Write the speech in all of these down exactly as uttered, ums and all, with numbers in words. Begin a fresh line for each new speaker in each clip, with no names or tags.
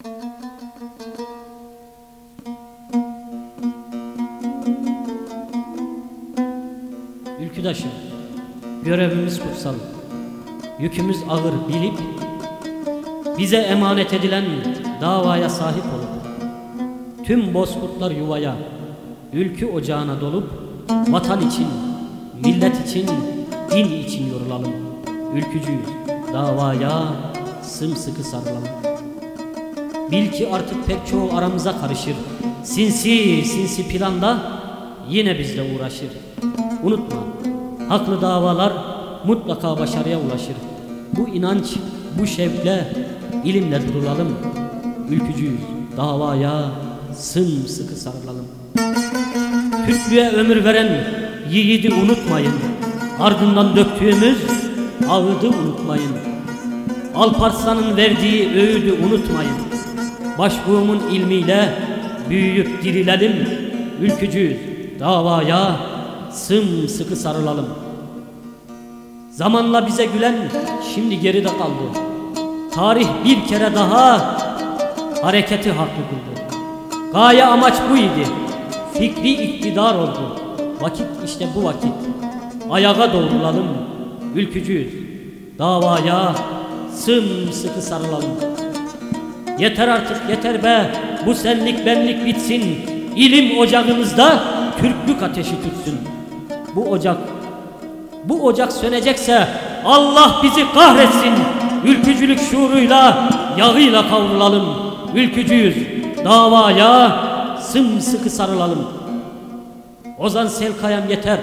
Ülküdaşım, görevimiz kutsal, yükümüz ağır bilip, bize emanet edilen davaya sahip olup, tüm bozkurtlar yuvaya, ülkü ocağına dolup, vatan için, millet için, din için yorulalım. Ülkücüyüz, davaya sımsıkı sarılalım. Bil ki artık pek çoğu aramıza karışır, sinsi sinsi planda yine bizle uğraşır. Unutma, haklı davalar mutlaka başarıya ulaşır. Bu inanç, bu şevkle, ilimle durulalım. Ülkücüyüz, davaya sımsıkı sarılalım. Türklüğe ömür veren yiğidi unutmayın. Ardından döktüğümüz ağıdı unutmayın. Alparslan'ın verdiği öğüdü unutmayın. Başbuğumun ilmiyle büyüyüp dirilelim. Ülkücüyüz, davaya sımsıkı sarılalım. Zamanla bize gülen şimdi geride kaldı. Tarih bir kere daha hareketi haklı kıldı. Gaye amaç bu idi. Fikri iktidar oldu. Vakit işte bu vakit. Ayağa doğrulalım. Ülkücüyüz, davaya sımsıkı sarılalım. Yeter artık, yeter be, bu senlik benlik bitsin. İlim ocağımızda Türklük ateşi tütsün. Bu ocak, bu ocak sönecekse Allah bizi kahretsin. Ülkücülük şuuruyla, yağıyla kavrulalım. Ülkücüyüz, davaya sımsıkı sarılalım. Ozan Selkayam yeter.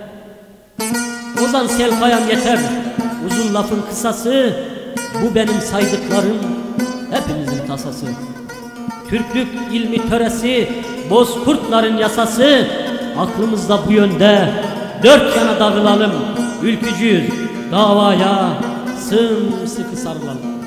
Ozan Selkayam yeter. Uzun lafın kısası, bu benim saydıklarım hepinizin tasası. Türklük ilmi töresi, bozkurtların yasası, aklımızda bu yönde dört yana dağılalım. Ülkücüyüz, davaya sımsıkı sarılalım.